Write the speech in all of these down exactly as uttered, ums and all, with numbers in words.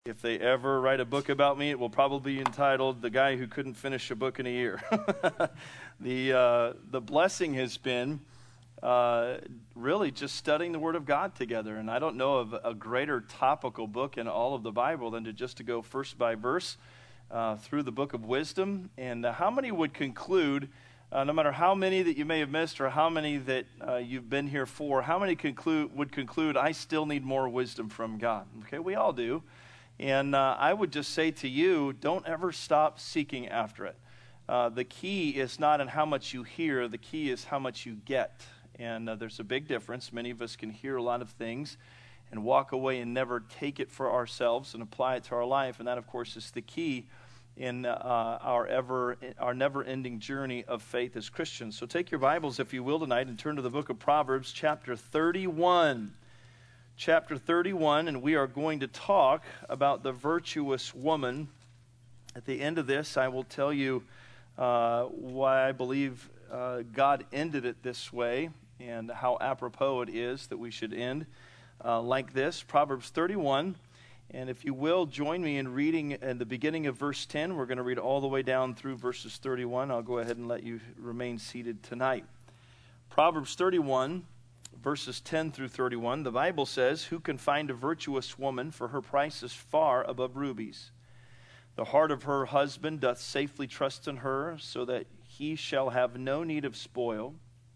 If they ever write a book about me, it will probably be entitled "The Guy Who Couldn't Finish a Book in a Year." the uh, the blessing has been uh, really just studying the Word of God together, and I don't know of a greater topical book in all of the Bible than to just to go verse by verse uh, through the book of wisdom. And uh, how many would conclude, uh, no matter how many that you may have missed or how many that uh, you've been here for, how many conclude would conclude I still need more wisdom from God? Okay, we all do. And uh, I would just say to you, don't ever stop seeking after it. Uh, the key is not in how much you hear. The key is how much you get. And uh, there's a big difference. Many of us can hear a lot of things and walk away and never take it for ourselves and apply it to our life. And that, of course, is the key in uh, our ever, our never-ending journey of faith as Christians. So take your Bibles, if you will, tonight and turn to the book of Proverbs, chapter thirty-one. Chapter thirty-one, and we are going to talk about the virtuous woman. At the end of this, I will tell you uh, why I believe uh, God ended it this way and how apropos it is that we should end uh, like this. Proverbs thirty-one, and if you will, join me in reading in the beginning of verse ten. We're going to read all the way down through verses thirty-one. I'll go ahead and let you remain seated tonight. Proverbs thirty-one, verses ten through thirty-one, the Bible says, "Who can find a virtuous woman? For her price is far above rubies. The heart of her husband doth safely trust in her, so that he shall have no need of spoil."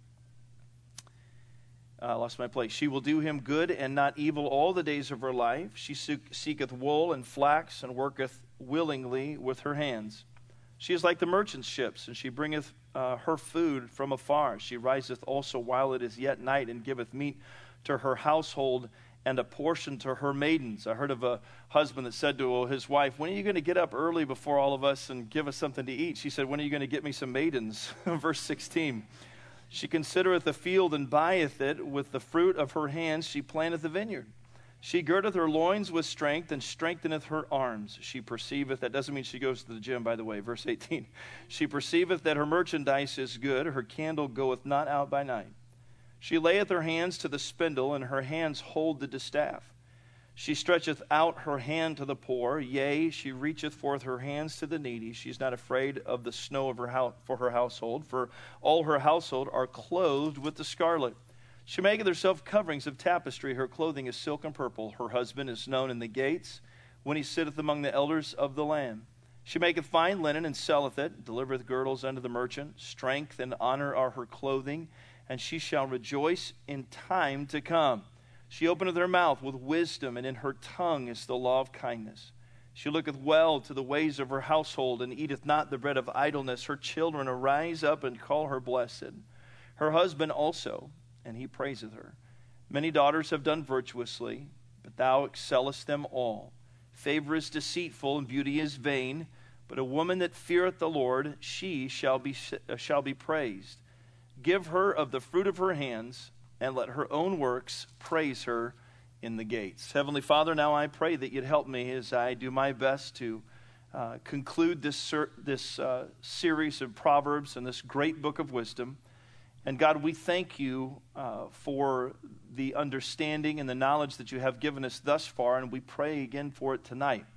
I uh, lost my place. "She will do him good and not evil all the days of her life. She seeketh wool and flax, and worketh willingly with her hands. She is like the merchant's ships, and she bringeth uh, her food from afar. She riseth also while it is yet night, and giveth meat to her household, and a portion to her maidens." I heard of a husband that said to his wife, "When are you going to get up early before all of us and give us something to eat?" She said, "When are you going to get me some maidens?" Verse sixteen, "She considereth a field and buyeth it. With the fruit of her hands she planteth a vineyard. She girdeth her loins with strength, and strengtheneth her arms. She perceiveth," that doesn't mean she goes to the gym, by the way, verse eighteen. "She perceiveth that her merchandise is good. Her candle goeth not out by night. She layeth her hands to the spindle, and her hands hold the distaff. She stretcheth out her hand to the poor. Yea, she reacheth forth her hands to the needy. She is not afraid of the snow of her house for her household, for all her household are clothed with the scarlet. She maketh herself coverings of tapestry. Her clothing is silk and purple. Her husband is known in the gates, when he sitteth among the elders of the land. She maketh fine linen, and selleth it, delivereth girdles unto the merchant. Strength and honor are her clothing, and she shall rejoice in time to come. She openeth her mouth with wisdom, and in her tongue is the law of kindness. She looketh well to the ways of her household, and eateth not the bread of idleness. Her children arise up and call her blessed. Her husband also, and he praiseth her. Many daughters have done virtuously, but thou excellest them all. Favor is deceitful, and beauty is vain, but a woman that feareth the Lord, she shall be shall be praised. Give her of the fruit of her hands, and let her own works praise her in the gates." Heavenly Father, now I pray that you'd help me as I do my best to uh, conclude this ser- this uh, series of Proverbs and this great book of wisdom. And God, we thank you uh, for the understanding and the knowledge that you have given us thus far, and we pray again for it tonight.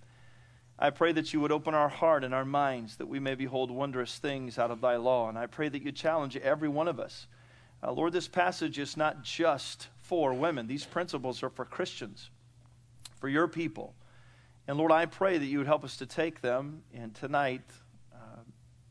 I pray that you would open our heart and our minds, that we may behold wondrous things out of thy law. And I pray that you challenge every one of us. Uh, Lord, this passage is not just for women. These principles are for Christians, for your people. And Lord, I pray that you would help us to take them and tonight uh,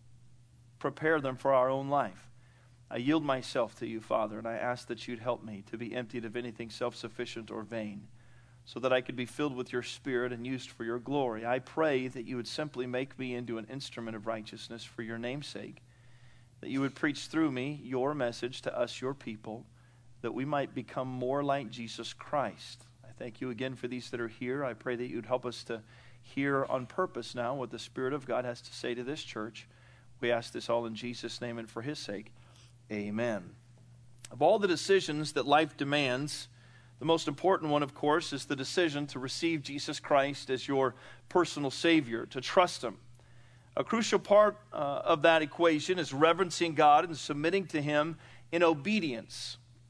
prepare them for our own life. I yield myself to you, Father, and I ask that you'd help me to be emptied of anything self-sufficient or vain, so that I could be filled with your Spirit and used for your glory. I pray that you would simply make me into an instrument of righteousness for your name's sake, that you would preach through me your message to us, your people, that we might become more like Jesus Christ. I thank you again for these that are here. I pray that you'd help us to hear on purpose now what the Spirit of God has to say to this church. We ask this all in Jesus' name and for his sake. Amen. Of all the decisions that life demands, the most important one, of course, is the decision to receive Jesus Christ as your personal Savior, to trust him. A crucial part uh, of that equation is reverencing God and submitting to him in obedience.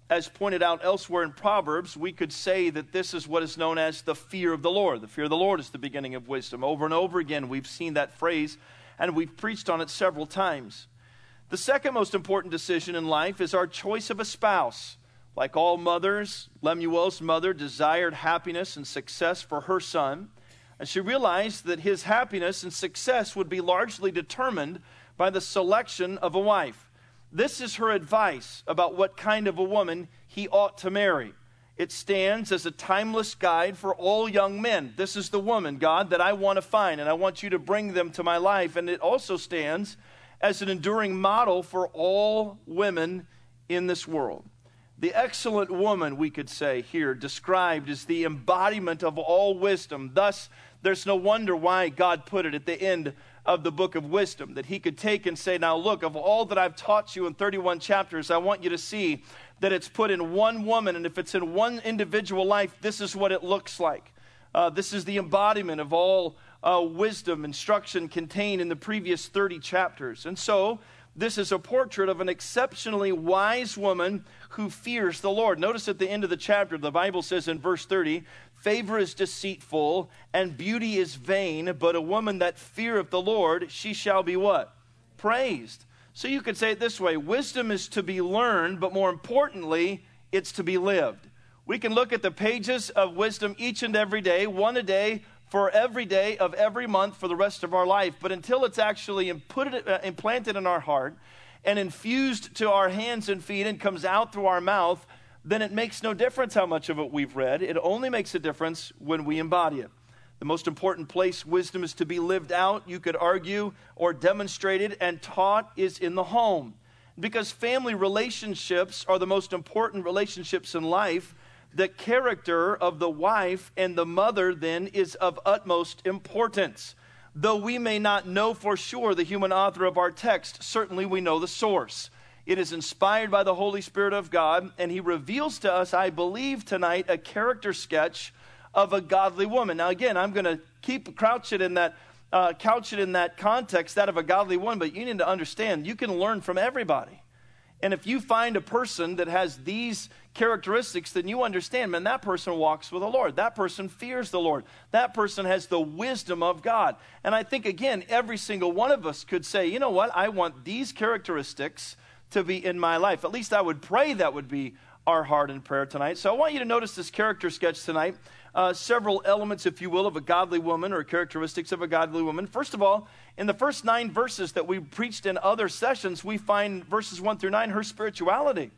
as pointed out elsewhere in Proverbs, we could say that this is what is known as the fear of the Lord. The fear of the Lord is the beginning of wisdom. Over and over again, we've seen that phrase, and we've preached on it several times. The second most important decision in life is our choice of a spouse. Like all mothers, Lemuel's mother desired happiness and success for her son, and she realized that his happiness and success would be largely determined by the selection of a wife. This is her advice about what kind of a woman he ought to marry. It stands as a timeless guide for all young men. This is the woman, God, that I want to find, and I want you to bring them to my life. And it also stands as an enduring model for all women in this world. The excellent woman, we could say here, described as the embodiment of all wisdom. Thus, there's no wonder why God put it at the end of the book of wisdom, that he could take and say, now look, of all that I've taught you in thirty-one chapters, I want you to see that it's put in one woman, and if it's in one individual life, this is what it looks like. Uh, this is the embodiment of all uh, wisdom, instruction contained in the previous thirty chapters. And so, this is a portrait of an exceptionally wise woman who fears the Lord. Notice at the end of the chapter, the Bible says in verse thirty, favor is deceitful and beauty is vain, but a woman that feareth the Lord, she shall be what? Praised. So you could say it this way, wisdom is to be learned, but more importantly, it's to be lived. We can look at the pages of wisdom each and every day, one a day, for every day of every month for the rest of our life. But until it's actually put it, uh, implanted in our heart and infused to our hands and feet and comes out through our mouth, then it makes no difference how much of it we've read. It only makes a difference when we embody it. The most important place wisdom is to be lived out, you could argue, or demonstrated and taught is in the home. Because family relationships are the most important relationships in life, the character of the wife and the mother then is of utmost importance. Though we may not know for sure the human author of our text, certainly we know the source. It is inspired by the Holy Spirit of God, and he reveals to us, I believe tonight, a character sketch of a godly woman. Now again, I'm going to keep crouch it in that, uh, couch it in that context, that of a godly woman, but you need to understand, you can learn from everybody. And if you find a person that has these characteristics, then you understand, man, that person walks with the Lord. That person fears the Lord. That person has the wisdom of God. And I think, again, every single one of us could say, you know what, I want these characteristics to be in my life. At least I would pray that would be our heart in prayer tonight. So I want you to notice this character sketch tonight. Uh, several elements, if you will, of a godly woman or characteristics of a godly woman. First of all, in the first nine verses that we preached in other sessions, we find verses one through nine, her spirituality.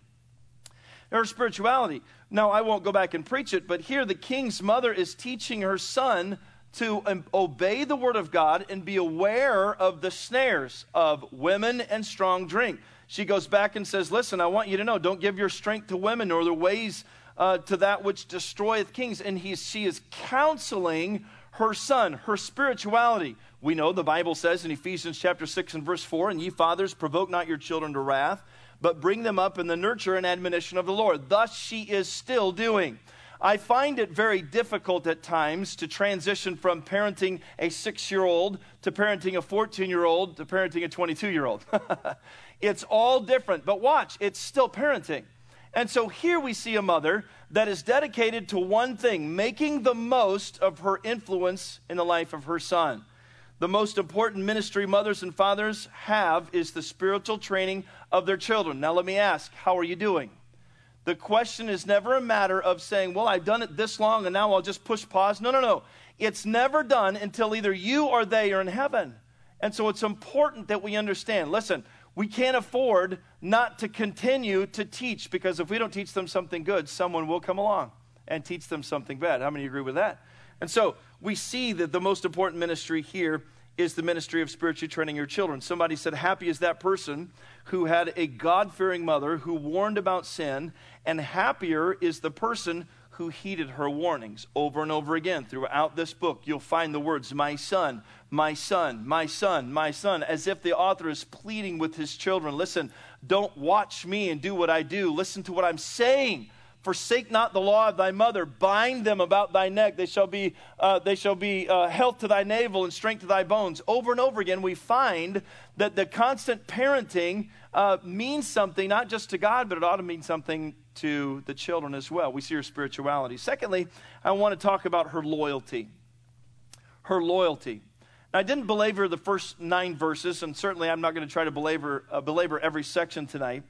Her spirituality. Now, I won't go back and preach it, but here the king's mother is teaching her son to um, obey the word of God and be aware of the snares of women and strong drink. She goes back and says, listen, I want you to know, don't give your strength to women nor their ways uh, to that which destroyeth kings. And he, she is counseling her son, her spirituality. We know the Bible says in Ephesians chapter six and verse four, and ye fathers, provoke not your children to wrath, but bring them up in the nurture and admonition of the Lord. Thus she is still doing. I find it very difficult at times to transition from parenting a six-year-old to parenting a fourteen-year-old to parenting a twenty-two-year-old. It's all different, but watch, it's still parenting. And so here we see a mother that is dedicated to one thing, making the most of her influence in the life of her son. The most important ministry mothers and fathers have is the spiritual training of their children. Now let me ask, how are you doing? The question is never a matter of saying, well, I've done it this long and now I'll just push pause. No, no, no. It's never done until either you or they are in heaven. And so it's important that we understand. Listen, we can't afford not to continue to teach, because if we don't teach them something good, someone will come along and teach them something bad. How many agree with that? And so we see that the most important ministry here is the ministry of spiritually training your children. Somebody said, happy is that person who had a God-fearing mother who warned about sin, and happier is the person who heeded her warnings. Over and over again throughout this book, you'll find the words, my son, my son, my son, my son, as if the author is pleading with his children. Listen, don't watch me and do what I do. Listen to what I'm saying. Forsake not the law of thy mother. Bind them about thy neck. They shall be, uh, they shall be uh, health to thy navel and strength to thy bones. Over and over again, we find that the constant parenting uh, means something, not just to God, but it ought to mean something to the children as well. We see her spirituality. Secondly, I want to talk about her loyalty. Her loyalty. Now, I didn't belabor the first nine verses, and certainly I'm not going to try to belabor, uh, belabor every section tonight.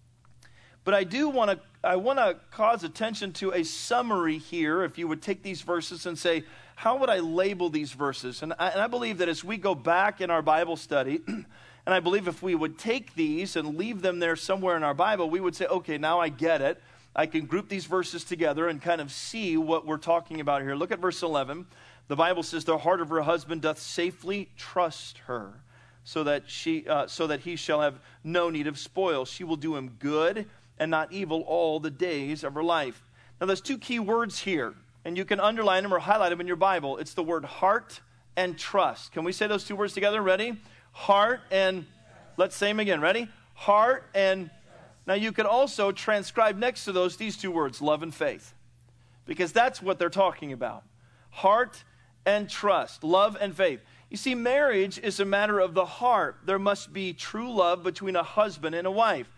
But I do want to I want to cause attention to a summary here, if you would take these verses and say, how would I label these verses? And I, and I believe that as we go back in our Bible study, and I believe if we would take these and leave them there somewhere in our Bible, we would say, okay, now I get it. I can group these verses together and kind of see what we're talking about here. Look at verse eleven. The Bible says, the heart of her husband doth safely trust her, so that she, uh, so that he shall have no need of spoil. She will do him good and not evil all the days of her life. Now, there's two key words here, and you can underline them or highlight them in your Bible. It's the word heart and trust. Can we say those two words together? Ready? Heart and, let's say them again. Ready? Heart and, now you can also transcribe next to those these two words, love and faith, because that's what they're talking about. Heart and trust, love and faith. You see, marriage is a matter of the heart. There must be true love between a husband and a wife.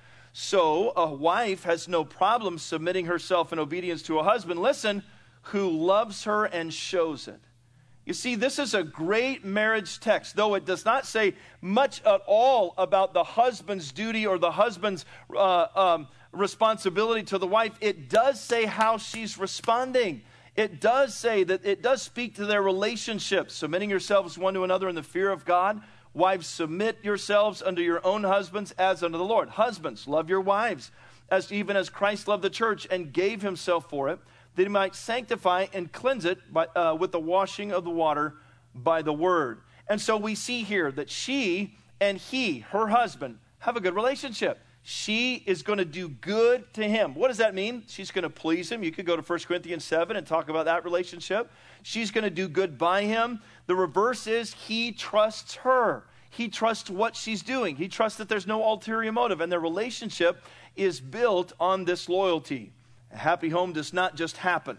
So a wife has no problem submitting herself in obedience to a husband, listen, who loves her and shows it. You see, this is a great marriage text, though it does not say much at all about the husband's duty or the husband's uh, um, responsibility to the wife. It does say how she's responding. It does say that it does speak to their relationship, submitting yourselves one to another in the fear of God. Wives, submit yourselves unto your own husbands as unto the Lord. Husbands, love your wives, as even as Christ loved the church and gave himself for it, that he might sanctify and cleanse it by, uh, with the washing of the water by the word. And so we see here that she and he, her husband, have a good relationship. She is going to do good to him. What does that mean? She's going to please him. You could go to First Corinthians seven and talk about that relationship. She's going to do good by him. The reverse is he trusts her. He trusts what she's doing. He trusts that there's no ulterior motive. And their relationship is built on this loyalty. A happy home does not just happen.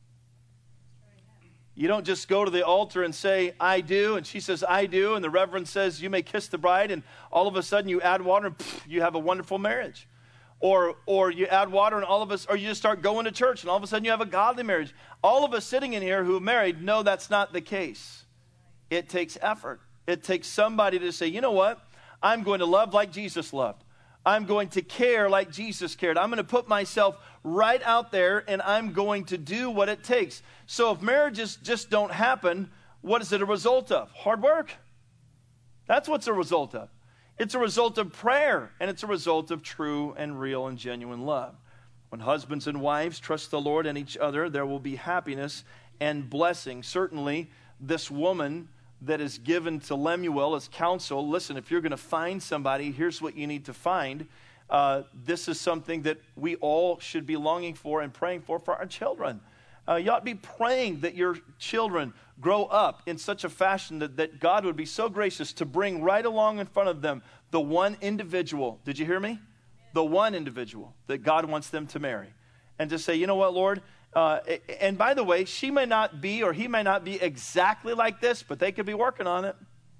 You don't just go to the altar and say, I do, and she says, I do, and the reverend says, you may kiss the bride, and all of a sudden you add water, and pff, you have a wonderful marriage. Or or you add water, and all of us, or you just start going to church, and all of a sudden you have a godly marriage. All of us sitting in here who are married know that's not the case. It takes effort. It takes somebody to say, you know what? I'm going to love like Jesus loved. I'm going to care like Jesus cared. I'm going to put myself right out there, and I'm going to do what it takes. So if marriages just don't happen, what is it a result of? Hard work. That's what's a result of. It's a result of prayer, and it's a result of true and real and genuine love. When husbands and wives trust the Lord and each other, there will be happiness and blessing. Certainly, this woman that is given to Lemuel as counsel, listen, if you're going to find somebody, here's what you need to find. Uh, this is something that we all should be longing for and praying for for our children. Uh, you ought to be praying that your children grow up in such a fashion that, that God would be so gracious to bring right along in front of them the one individual, did you hear me? The one individual that God wants them to marry. And to say, you know what, Lord? Uh, and by the way, she may not be or he may not be exactly like this, but they could be working on it.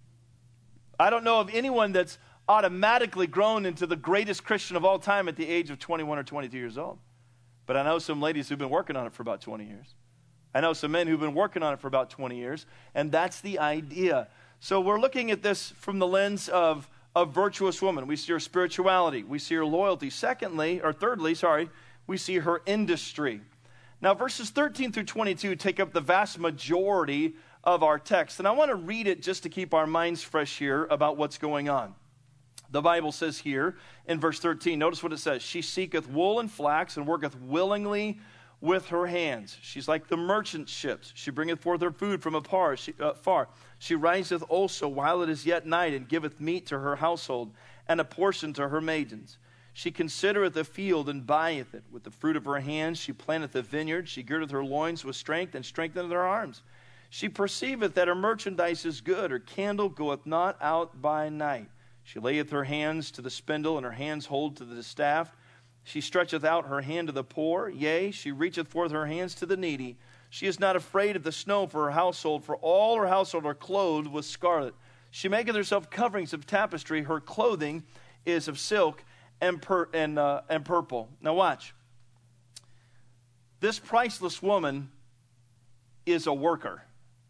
I don't know of anyone that's automatically grown into the greatest Christian of all time at the age of twenty-one or twenty-two years old. But I know some ladies who've been working on it for about twenty years. I know some men who've been working on it for about twenty years, and that's the idea. So we're looking at this from the lens of a virtuous woman. We see her spirituality. We see her loyalty. Secondly, or thirdly, sorry, we see her industry. Now, verses thirteen through twenty-two take up the vast majority of our text, and I want to read it just to keep our minds fresh here about what's going on. The Bible says here in verse thirteen, notice what it says. She seeketh wool and flax and worketh willingly with her hands. She's like the merchant ships. She bringeth forth her food from afar. She, uh, far. She riseth also while it is yet night and giveth meat to her household and a portion to her maidens. She considereth a field and buyeth it. With the fruit of her hands she planteth a vineyard. She girdeth her loins with strength and strengtheneth her arms. She perceiveth that her merchandise is good. Her candle goeth not out by night. She layeth her hands to the spindle, and her hands hold to the distaff. She stretcheth out her hand to the poor. Yea, she reacheth forth her hands to the needy. She is not afraid of the snow for her household, for all her household are clothed with scarlet. She maketh herself coverings of tapestry. Her clothing is of silk and, per, and, uh, and purple. Now watch. this priceless woman is a worker.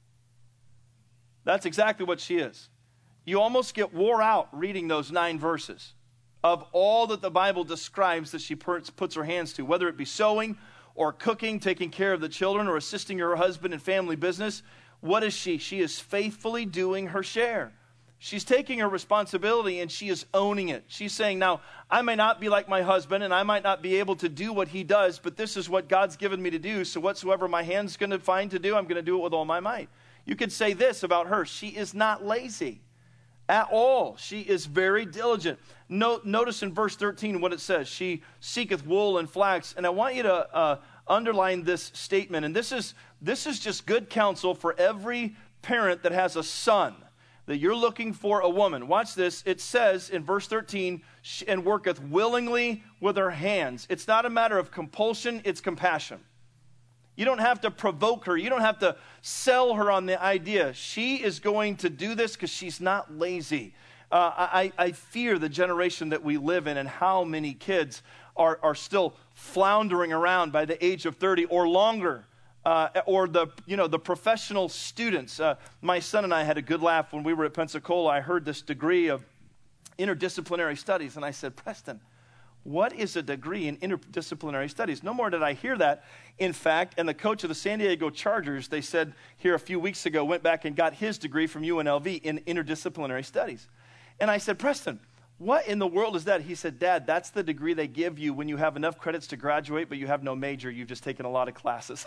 That's exactly what she is. You almost get wore out reading those nine verses of all that the Bible describes that she puts her hands to, whether it be sewing or cooking, taking care of the children, or assisting her husband in family business. What is she? She is faithfully doing her share. She's taking her responsibility and she is owning it. She's saying, now, I may not be like my husband and I might not be able to do what he does, but this is what God's given me to do. So whatsoever my hand's going to find to do, I'm going to do it with all my might. You could say this about her. She is not lazy at all. She is very diligent. No, notice in verse thirteen what it says. She seeketh wool and flax. And I want you to uh, underline this statement. And this is, this is just good counsel for every parent that has a son, that you're looking for a woman. Watch this. It says in verse thirteen, and worketh willingly with her hands. It's not a matter of compulsion, it's compassion. You don't have to provoke her. You don't have to sell her on the idea. She is going to do this because she's not lazy. Uh, I, I fear the generation that we live in and how many kids are, are still floundering around by the age of thirty or longer. Uh, or the you know the professional students. Uh, my son and I had a good laugh when we were at Pensacola. I heard this degree of interdisciplinary studies, and I said, Preston, what is a degree in interdisciplinary studies? No more did I hear that. In fact, and the coach of the San Diego Chargers, they said here a few weeks ago, went back and got his degree from U N L V in interdisciplinary studies. And I said, Preston, what in the world is that? He said, Dad, that's the degree they give you when you have enough credits to graduate, but you have no major. You've just taken a lot of classes.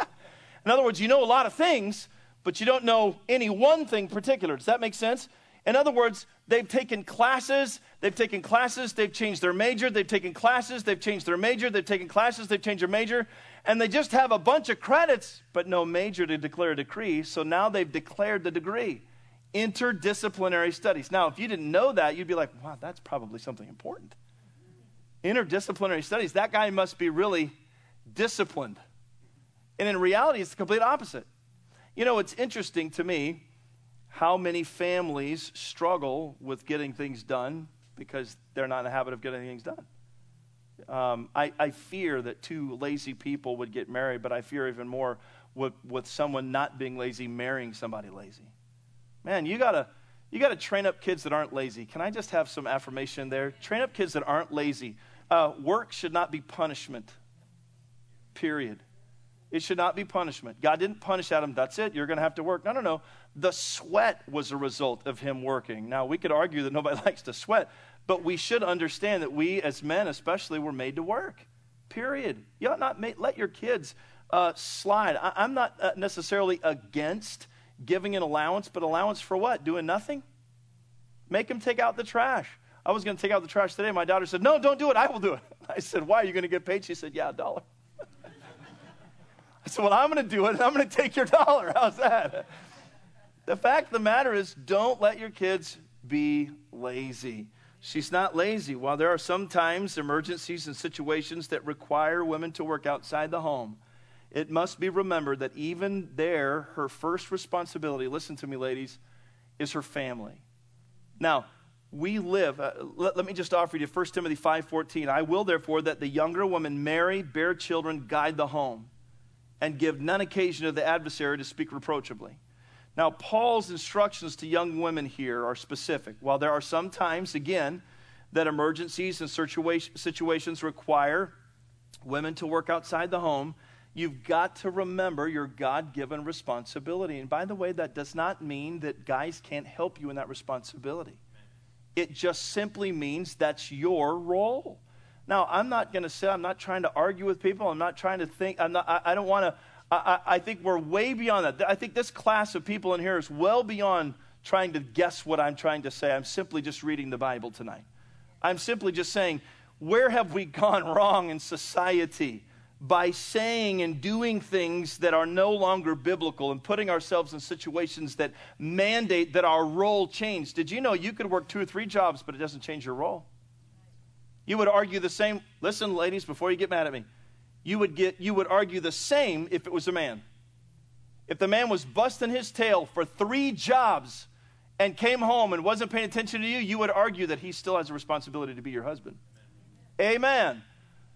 In other words, you know a lot of things, but you don't know any one thing particular. Does that make sense? In other words, they've taken classes, they've taken classes, they've changed their major, they've taken classes, they've changed their major, they've taken classes, they've changed their major, and they just have a bunch of credits, but no major to declare a degree, so now they've declared the degree. Interdisciplinary studies. Now, if you didn't know that, you'd be like, wow, that's probably something important. Interdisciplinary studies, that guy must be really disciplined. And in reality, it's the complete opposite. You know, it's interesting to me how many families struggle with getting things done because they're not in the habit of getting things done. Um, I, I fear that two lazy people would get married, but I fear even more with, with someone not being lazy marrying somebody lazy. Man, you gotta you gotta train up kids that aren't lazy. Can I just have some affirmation there? Train up kids that aren't lazy. Uh, work should not be punishment. Period. It should not be punishment. God didn't punish Adam. That's it. You're going to have to work. No, no, no. The sweat was a result of him working. Now, we could argue that nobody likes to sweat, but we should understand that we as men especially were made to work. Period. You ought not make, let your kids uh, slide. I, I'm not uh, necessarily against giving an allowance, but allowance for what? Doing nothing? Make them take out the trash. I was going to take out the trash today. My daughter said, no, don't do it. I will do it. I said, why? Are you going to get paid? She said, yeah, a dollar. I said, well, I'm going to do it, and I'm going to take your dollar. How's that? The fact of the matter is, don't let your kids be lazy. She's not lazy. While there are sometimes emergencies and situations that require women to work outside the home, it must be remembered that even there, her first responsibility, listen to me, ladies, is her family. Now, we live, uh, let, let me just offer you First Timothy five fourteen. I will, therefore, that the younger woman marry, bear children, guide the home, and give none occasion to the adversary to speak reproachably. Now, Paul's instructions to young women here are specific. While there are some times, again, that emergencies and situa- situations require women to work outside the home, you've got to remember your God-given responsibility. And by the way, that does not mean that guys can't help you in that responsibility. It just simply means that's your role. Now, I'm not going to say, I'm not trying to argue with people. I'm not trying to think, I'm not, I, I don't want to, I, I think we're way beyond that. I think this class of people in here is well beyond trying to guess what I'm trying to say. I'm simply just reading the Bible tonight. I'm simply just saying, where have we gone wrong in society by saying and doing things that are no longer biblical and putting ourselves in situations that mandate that our role change? Did you know you could work two or three jobs, but it doesn't change your role? You would argue the same. Listen, ladies, before you get mad at me, you would get you would argue the same if it was a man. If the man was busting his tail for three jobs and came home and wasn't paying attention to you, you would argue that he still has a responsibility to be your husband. Amen. Amen.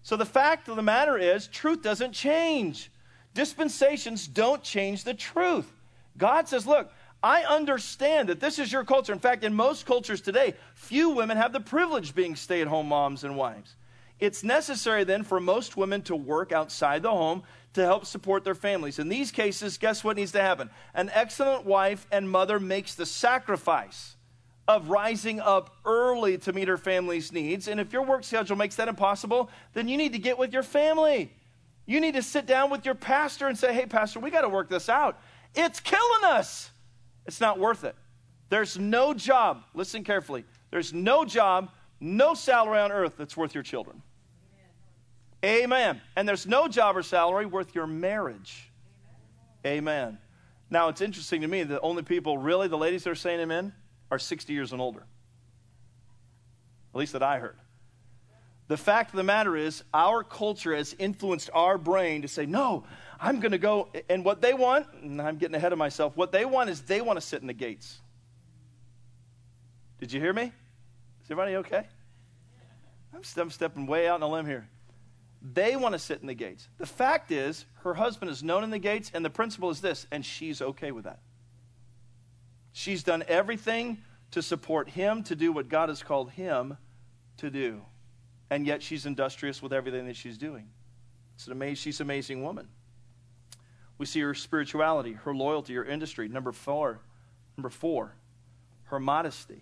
So the fact of the matter is, truth doesn't change. Dispensations don't change the truth. God says, look, I understand that this is your culture. In fact, in most cultures today, few women have the privilege of being stay-at-home moms and wives. It's necessary then for most women to work outside the home to help support their families. In these cases, guess what needs to happen? An excellent wife and mother makes the sacrifice of rising up early to meet her family's needs. And if your work schedule makes that impossible, then you need to get with your family. You need to sit down with your pastor and say, hey, pastor, we got to work this out. It's killing us. It's not worth it. There's no job, listen carefully, there's no job, no salary on earth that's worth your children. Amen. Amen. And there's no job or salary worth your marriage. Amen. Amen. Now, it's interesting to me, the only people, really, the ladies that are saying amen, are sixty years and older. At least that I heard. The fact of the matter is, our culture has influenced our brain to say, no, I'm going to go, and what they want, and I'm getting ahead of myself, what they want is they want to sit in the gates. Did you hear me? Is everybody okay? I'm, I'm stepping way out on a limb here. They want to sit in the gates. The fact is, her husband is known in the gates, and the principle is this, and she's okay with that. She's done everything to support him, to do what God has called him to do. And yet she's industrious with everything that she's doing. It's an amazing, she's an amazing woman. We see her spirituality, her loyalty, her industry. Number four, number four, her modesty.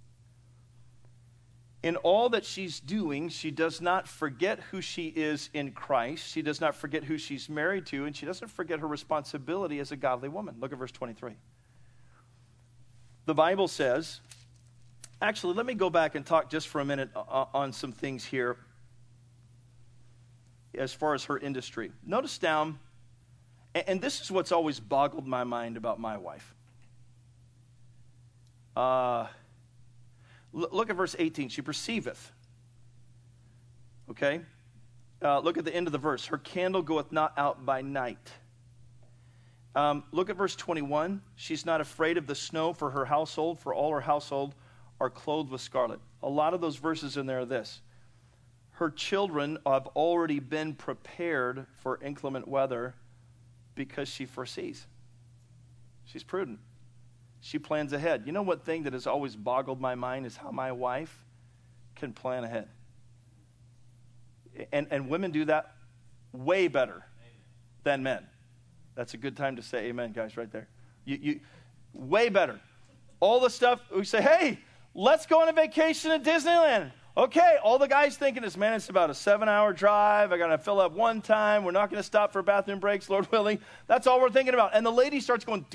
In all that she's doing, she does not forget who she is in Christ. She does not forget who she's married to, and she doesn't forget her responsibility as a godly woman. Look at verse twenty-three. The Bible says, actually, let me go back and talk just for a minute on some things here as far as her industry. Notice down, and this is what's always boggled my mind about my wife. Uh, look at verse eighteen. She perceiveth. Okay? Uh, look at the end of the verse. Her candle goeth not out by night. Um, look at verse twenty-one. She's not afraid of the snow for her household, for all her household are clothed with scarlet. A lot of those verses in there are this. Her children have already been prepared for inclement weather because she foresees. She's prudent. She plans ahead. You know what thing that has always boggled my mind is how my wife can plan ahead. And, and women do that way better than men. That's a good time to say amen, guys, right there. You, you, way better. All the stuff, we say, hey, let's go on a vacation at Disneyland. Okay, all the guys thinking is, man, it's about a seven-hour drive. I got to fill up one time. We're not going to stop for bathroom breaks, Lord willing. That's all we're thinking about. And the lady starts going.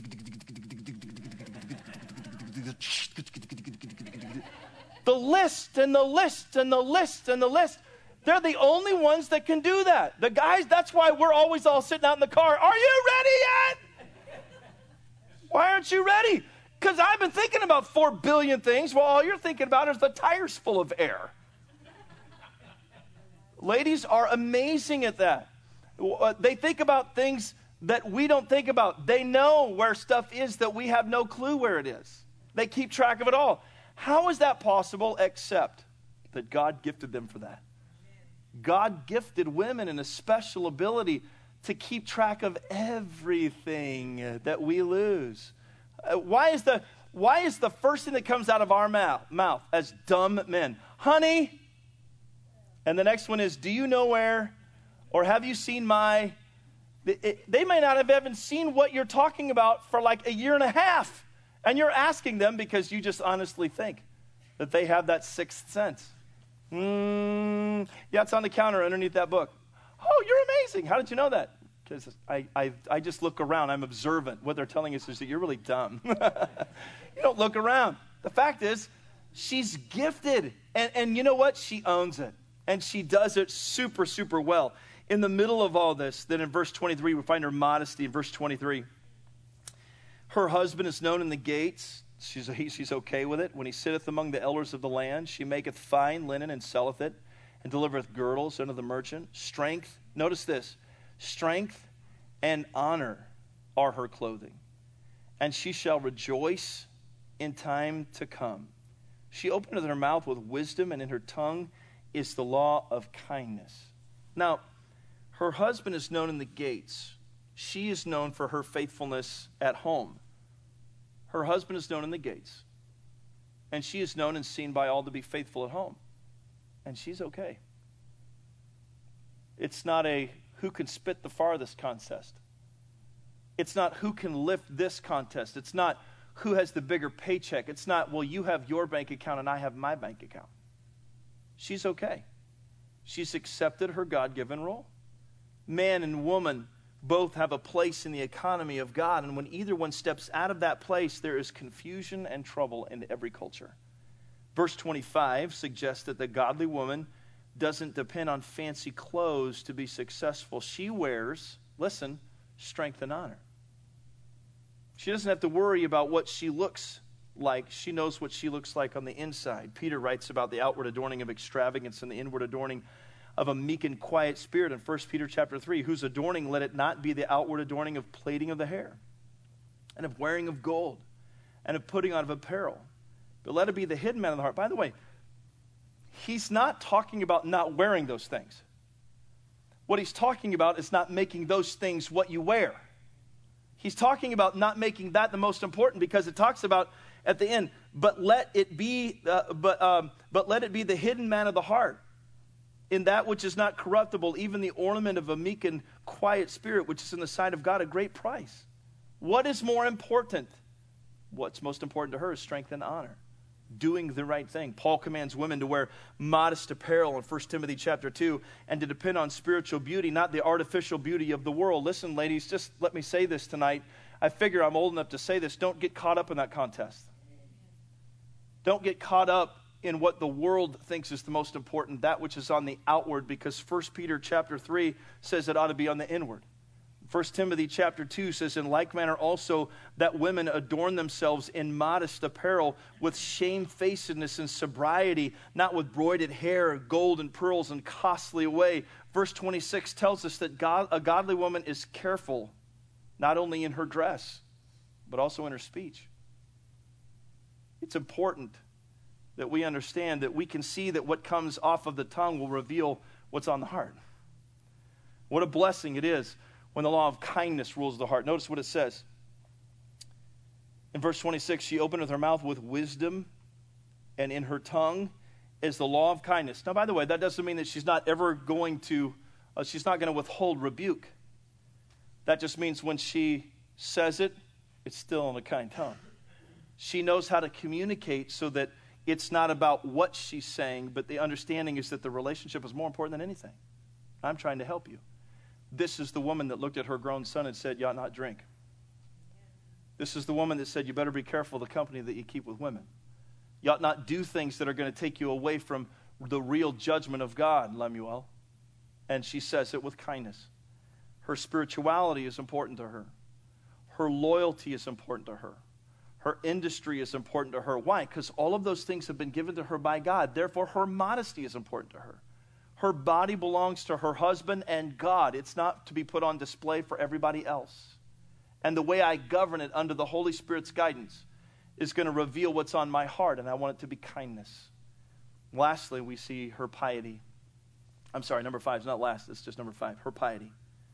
The list and the list and the list and the list. They're the only ones that can do that. The guys, that's why we're always all sitting out in the car. Are you ready yet? Why aren't you ready? Because I've been thinking about four billion things while all you're thinking about is the tires full of air. Ladies are amazing at that. They think about things that we don't think about. They know where stuff is that we have no clue where it is. They keep track of it all. How is that possible except that God gifted them for that? God gifted women in a special ability to keep track of everything that we lose. Uh, why is the why is the first thing that comes out of our mouth, mouth as dumb men? Honey. And the next one is, do you know where? Or have you seen my? It, it, they may not have even seen what you're talking about for like a year and a half. And you're asking them because you just honestly think that they have that sixth sense. Mm, yeah, it's on the counter underneath that book. Oh, you're amazing. How did you know that? Because I, I, I just look around. I'm observant. What they're telling us is that you're really dumb. You don't look around. The fact is, she's gifted. And, and you know what? She owns it. And she does it super, super well. In the middle of all this, then in verse twenty-three, we find her modesty. In verse twenty-three, her husband is known in the gates. She's, he, she's okay with it. When he sitteth among the elders of the land, she maketh fine linen and selleth it, and delivereth girdles unto the merchant. Strength, notice this, strength and honor are her clothing, and she shall rejoice in time to come. She openeth her mouth with wisdom, and in her tongue is the law of kindness. Now, her husband is known in the gates. She is known for her faithfulness at home. Her husband is known in the gates. And she is known and seen by all to be faithful at home. And she's okay. It's not a who can spit the farthest contest. It's not who can lift this contest. It's not who has the bigger paycheck. It's not, well, you have your bank account and I have my bank account. She's okay. She's accepted her God-given role. Man and woman both have a place in the economy of God, and when either one steps out of that place, there is confusion and trouble in every culture. Verse twenty-five suggests that the godly woman doesn't depend on fancy clothes to be successful. She wears, listen, strength and honor. She doesn't have to worry about what she looks like. She knows what she looks like on the inside. Peter writes about the outward adorning of extravagance and the inward adorning of a meek and quiet spirit in First Peter chapter three, whose adorning let it not be the outward adorning of plaiting of the hair and of wearing of gold and of putting on of apparel, but let it be the hidden man of the heart. By the way, he's not talking about not wearing those things. What he's talking about is not making those things what you wear. He's talking about not making that the most important, because it talks about at the end, but let it be, uh, but um, but let it be the hidden man of the heart, in that which is not corruptible, even the ornament of a meek and quiet spirit, which is in the sight of God a great price. What is more important? What's most important to her is strength and honor, doing the right thing. Paul commands women to wear modest apparel in First Timothy chapter two, and to depend on spiritual beauty, not the artificial beauty of the world. Listen, ladies, just let me say this tonight. I figure I'm old enough to say this. Don't get caught up in that contest. Don't get caught up in what the world thinks is the most important, that which is on the outward, because First Peter chapter three says it ought to be on the inward. First Timothy chapter two says, in like manner also that women adorn themselves in modest apparel with shamefacedness and sobriety, not with broided hair, gold and pearls and costly away. Verse twenty-six tells us that God, a godly woman is careful, not only in her dress, but also in her speech. It's important that we understand that we can see that what comes off of the tongue will reveal what's on the heart. What a blessing it is when the law of kindness rules the heart. Notice what it says. In verse twenty-six, she openeth her mouth with wisdom, and in her tongue is the law of kindness. Now, by the way, that doesn't mean that she's not ever going to, uh, she's not going to withhold rebuke. That just means when she says it, it's still in a kind tone. She knows how to communicate so that it's not about what she's saying, but the understanding is that the relationship is more important than anything. I'm trying to help you. This is the woman that looked at her grown son and said, you ought not drink. This is the woman that said, you better be careful of the company that you keep with women. You ought not do things that are going to take you away from the real judgment of God, Lemuel. And she says it with kindness. Her spirituality is important to her. Her loyalty is important to her. Her industry is important to her. Why? Because all of those things have been given to her by God. Therefore, her modesty is important to her. Her body belongs to her husband and God. It's not to be put on display for everybody else. And the way I govern it under the Holy Spirit's guidance is going to reveal what's on my heart, and I want it to be kindness. Lastly, we see her piety. I'm sorry, number five is not last. It's just number five. Her piety.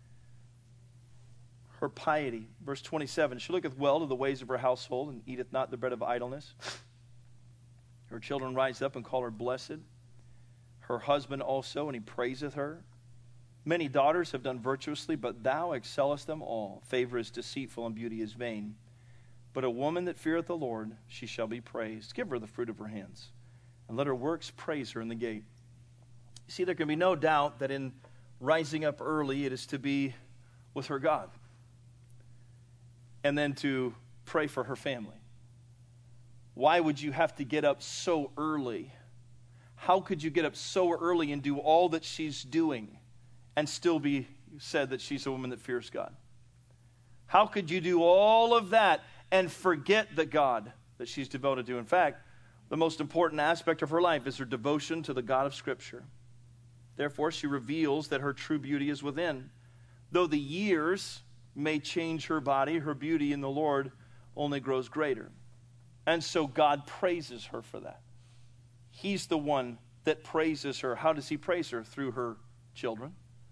Her piety. Verse twenty-seven, she looketh well to the ways of her household, and eateth not the bread of idleness. Her children rise up and call her blessed. Her husband also, and he praiseth her. Many daughters have done virtuously, but thou excellest them all. Favor is deceitful, and beauty is vain. But a woman that feareth the Lord, she shall be praised. Give her the fruit of her hands, and let her works praise her in the gate. You see, there can be no doubt that in rising up early, it is to be with her God, and then to pray for her family. Why would you have to get up so early? How could you get up so early and do all that she's doing and still be said that she's a woman that fears God? How could you do all of that and forget the God that she's devoted to? In fact, the most important aspect of her life is her devotion to the God of Scripture. Therefore, she reveals that her true beauty is within. Though the years may change her body, her beauty in the Lord only grows greater. And so God praises her for that. He's the one that praises her. How does he praise her? Through her children.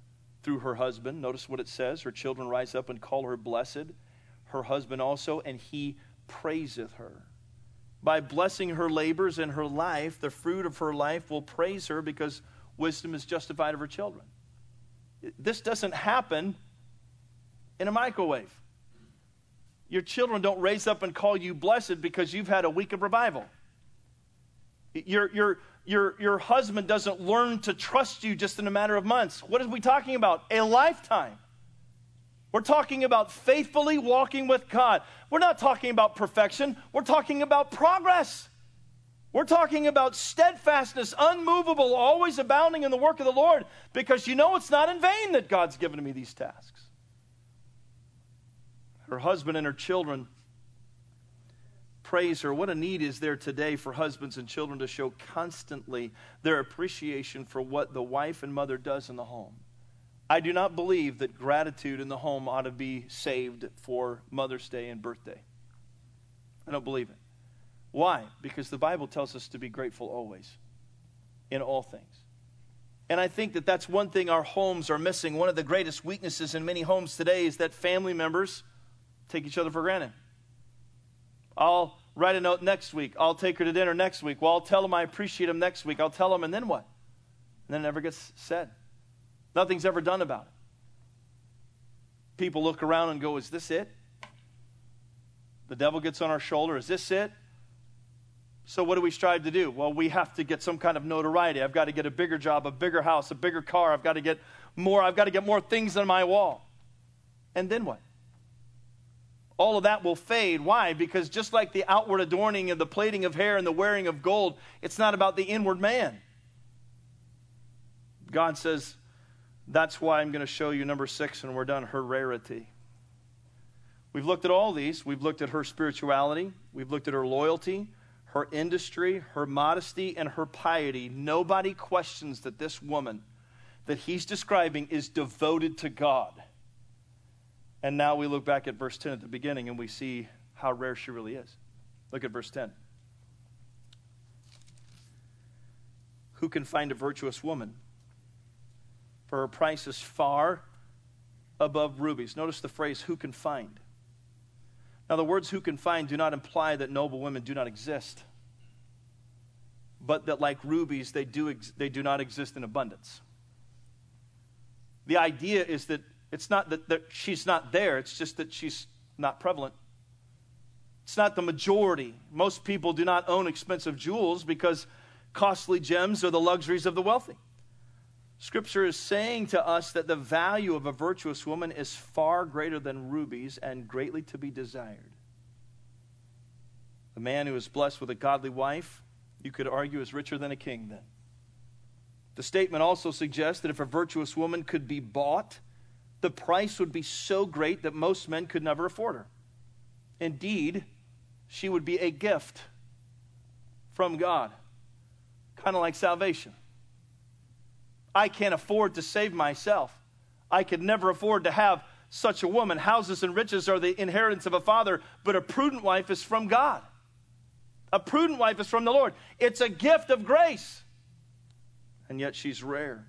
through her husband. Notice what it says. Her children rise up and call her blessed, her husband also, and he praiseth her. By blessing her labors and her life, the fruit of her life will praise her because wisdom is justified of her children. This doesn't happen in a microwave. Your children don't raise up and call you blessed because you've had a week of revival. Your, your, your, your husband doesn't learn to trust you just in a matter of months. What are we talking about? A lifetime. We're talking about faithfully walking with God. We're not talking about perfection. We're talking about progress. We're talking about steadfastness, unmovable, always abounding in the work of the Lord, because you know it's not in vain that God's given me these tasks. Her husband and her children praise her. What a need is there today for husbands and children to show constantly their appreciation for what the wife and mother does in the home. I do not believe that gratitude in the home ought to be saved for Mother's Day and birthday. I don't believe it. Why? Because the Bible tells us to be grateful always, in all things. And I think that that's one thing our homes are missing. One of the greatest weaknesses in many homes today is that family members take each other for granted. I'll write a note next week. I'll take her to dinner next week. Well, I'll tell them I appreciate them next week. I'll tell them, and then what? And then it never gets said. Nothing's ever done about it. People look around and go, is this it? The devil gets on our shoulder. Is this it? So what do we strive to do? Well, we have to get some kind of notoriety. I've got to get a bigger job, a bigger house, a bigger car. I've got to get more. I've got to get more things on my wall. And then what? All of that will fade. Why? Because just like the outward adorning and the plaiting of hair and the wearing of gold, it's not about the inward man. God says, that's why I'm going to show you number six, and we're done, her rarity. We've looked at all these. We've looked at her spirituality. We've looked at her loyalty, her industry, her modesty, and her piety. Nobody questions that this woman that he's describing is devoted to God. And now we look back at verse ten at the beginning and we see how rare she really is. Look at verse ten. Who can find a virtuous woman? For her price is far above rubies. Notice the phrase, who can find. Now the words who can find do not imply that noble women do not exist, but that like rubies, they do, ex- they do not exist in abundance. The idea is that it's not that, that she's not there, it's just that she's not prevalent. It's not the majority. Most people do not own expensive jewels because costly gems are the luxuries of the wealthy. Scripture is saying to us that the value of a virtuous woman is far greater than rubies and greatly to be desired. The man who is blessed with a godly wife, you could argue, is richer than a king then. The statement also suggests that if a virtuous woman could be bought, the price would be so great that most men could never afford her. Indeed, she would be a gift from God, kind of like salvation. I can't afford to save myself. I could never afford to have such a woman. Houses and riches are the inheritance of a father, but a prudent wife is from God. A prudent wife is from the Lord. It's a gift of grace. And yet she's rare.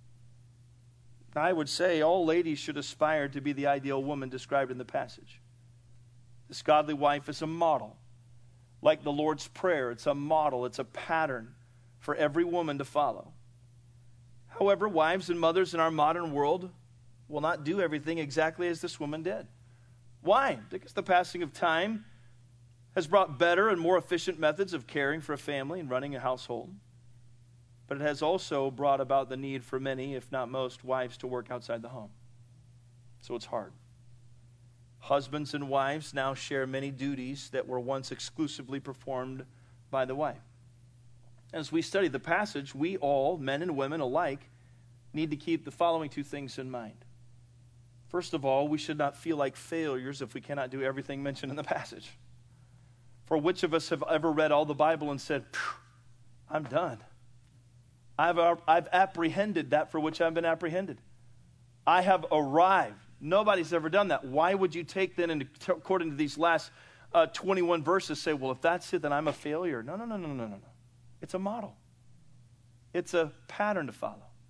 I would say all ladies should aspire to be the ideal woman described in the passage. This godly wife is a model. Like the Lord's Prayer, it's a model, it's a pattern for every woman to follow. However, wives and mothers in our modern world will not do everything exactly as this woman did. Why? Because the passing of time has brought better and more efficient methods of caring for a family and running a household. But it has also brought about the need for many, if not most, wives to work outside the home. So it's hard. Husbands and wives now share many duties that were once exclusively performed by the wife. As we study the passage, we all, men and women alike, need to keep the following two things in mind. First of all, we should not feel like failures if we cannot do everything mentioned in the passage. For which of us have ever read all the Bible and said, I'm done. I've, I've apprehended that for which I've been apprehended. I have arrived. Nobody's ever done that. Why would you take then, and according to these last uh, twenty-one verses, say, well, if that's it, then I'm a failure? No, no, no, no, no, no, no. It's a model. It's a pattern to follow.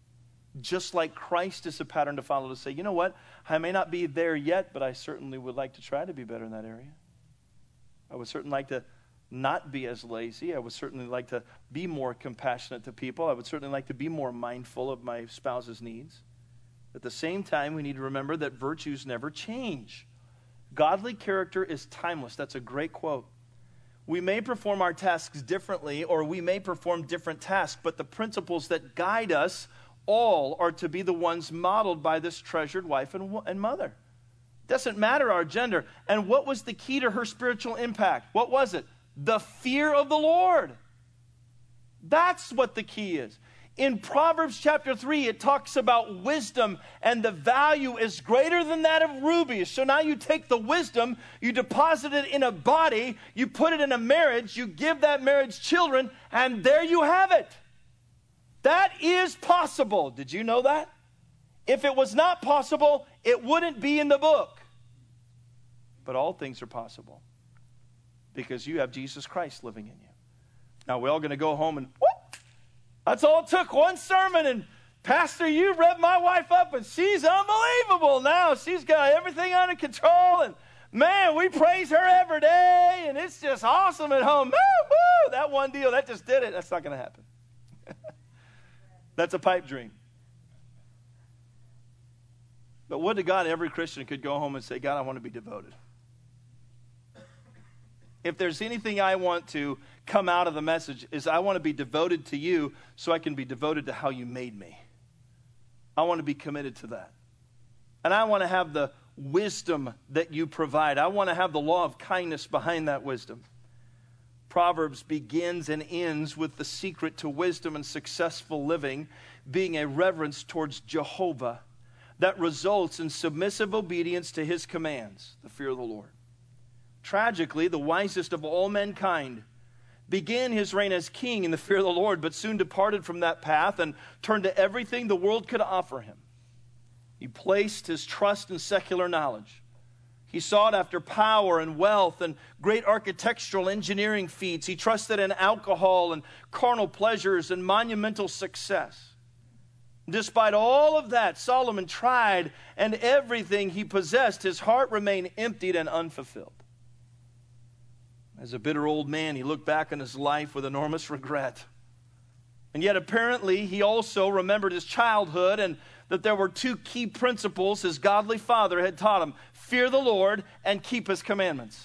Just like Christ is a pattern to follow, to say, you know what, I may not be there yet, but I certainly would like to try to be better in that area. I would certainly like to not be as lazy. I would certainly like to be more compassionate to people. I would certainly like to be more mindful of my spouse's needs. At the same time, we need to remember that virtues never change. Godly character is timeless. That's a great quote. We may perform our tasks differently, or we may perform different tasks, but the principles that guide us all are to be the ones modeled by this treasured wife and, and mother. Doesn't matter our gender. And what was the key to her spiritual impact? What was it? The fear of the Lord. That's what the key is. In Proverbs chapter three, it talks about wisdom, and the value is greater than that of rubies. So now you take the wisdom, you deposit it in a body, you put it in a marriage, you give that marriage children, and there you have it. That is possible. Did you know that? If it was not possible, it wouldn't be in the book. But all things are possible because you have Jesus Christ living in you. Now, we're all going to go home and, whoop, that's all it took, one sermon, and Pastor, you revved my wife up, and she's unbelievable now. She's got everything under control, and man, we praise her every day, and it's just awesome at home. Woo-hoo! That one deal, that just did it. That's not going to happen. That's a pipe dream. But would to God every Christian could go home and say, God, I want to be devoted. If there's anything I want to come out of the message is I want to be devoted to you so I can be devoted to how you made me. I want to be committed to that. And I want to have the wisdom that you provide. I want to have the law of kindness behind that wisdom. Proverbs begins and ends with the secret to wisdom and successful living being a reverence towards Jehovah that results in submissive obedience to his commands, the fear of the Lord. Tragically, the wisest of all mankind began his reign as king in the fear of the Lord, but soon departed from that path and turned to everything the world could offer him. He placed his trust in secular knowledge. He sought after power and wealth and great architectural engineering feats. He trusted in alcohol and carnal pleasures and monumental success. Despite all of that, Solomon tried, and everything he possessed, his heart remained emptied and unfulfilled. As a bitter old man, he looked back on his life with enormous regret. And yet apparently he also remembered his childhood and that there were two key principles his godly father had taught him: fear the Lord and keep his commandments.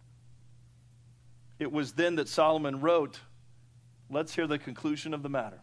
It was then that Solomon wrote, let's hear the conclusion of the matter.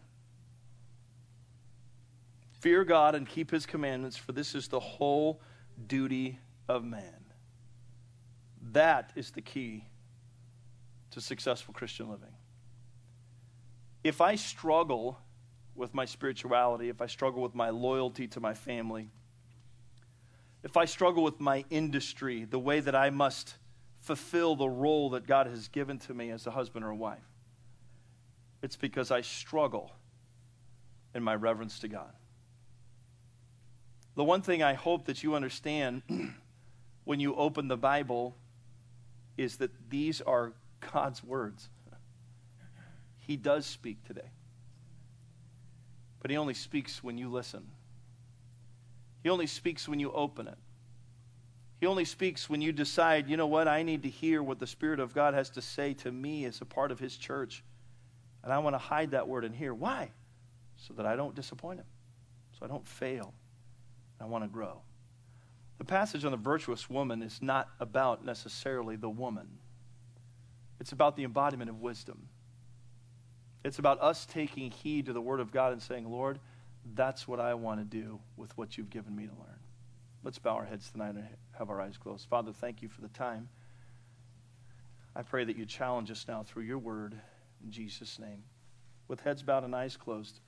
Fear God and keep his commandments, for this is the whole duty of man. That is the key to successful Christian living. If I struggle with my spirituality, if I struggle with my loyalty to my family, if I struggle with my industry, the way that I must fulfill the role that God has given to me as a husband or a wife, it's because I struggle in my reverence to God. The one thing I hope that you understand when you open the Bible is that these are God's words. He does speak today. But he only speaks when you listen. He only speaks when you open it. He only speaks when you decide, you know what, I need to hear what the Spirit of God has to say to me as a part of his church. And I want to hide that word in here. Why? So that I don't disappoint him. So I don't fail. I want to grow. The passage on the virtuous woman is not about necessarily the woman. It's about the embodiment of wisdom. It's about us taking heed to the Word of God and saying, Lord, that's what I want to do with what you've given me to learn. Let's bow our heads tonight and have our eyes closed. Father, thank you for the time. I pray that you challenge us now through your Word in Jesus' name. With heads bowed and eyes closed,